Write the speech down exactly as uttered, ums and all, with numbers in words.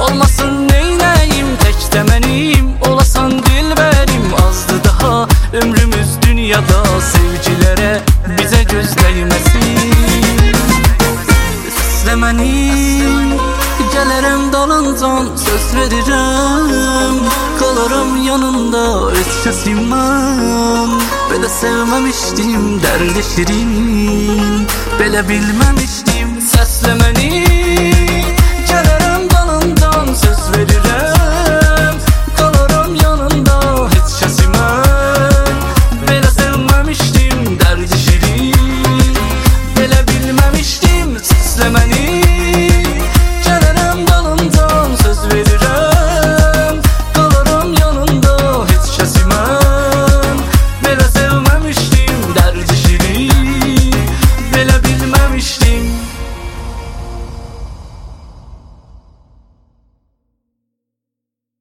Olmasın neynəyim, təkdə mənim olasan dilbərim. Azdı daha ömrümüz dünyada, sevgilərə bizə göz dəyməsin. İstə məni, gələrəm dalıncan, söz verirəm. Qalaram yanında, öz kəsim mən. Belə sevməmişdim dərdi şirin, belə bilməmişdim. Səslə məni,